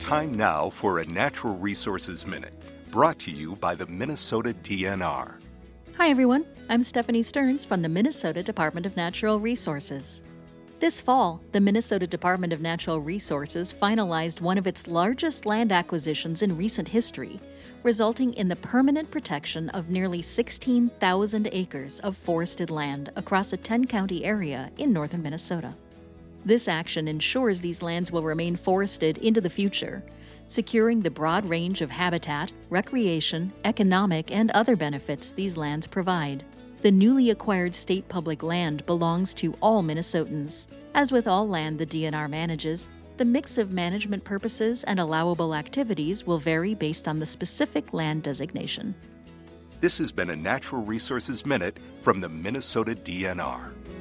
Time now for a Natural Resources Minute, brought to you by the Minnesota DNR. Hi everyone, I'm Stephanie Stearns from the Minnesota Department of Natural Resources. This fall, the Minnesota Department of Natural Resources finalized one of its largest land acquisitions in recent history, resulting in the permanent protection of nearly 16,000 acres of forested land across a 10-county area in northern Minnesota. This action ensures these lands will remain forested into the future, securing the broad range of habitat, recreation, economic, and other benefits these lands provide. The newly acquired state public land belongs to all Minnesotans. As with all land the DNR manages, the mix of management purposes and allowable activities will vary based on the specific land designation. This has been a Natural Resources Minute from the Minnesota DNR.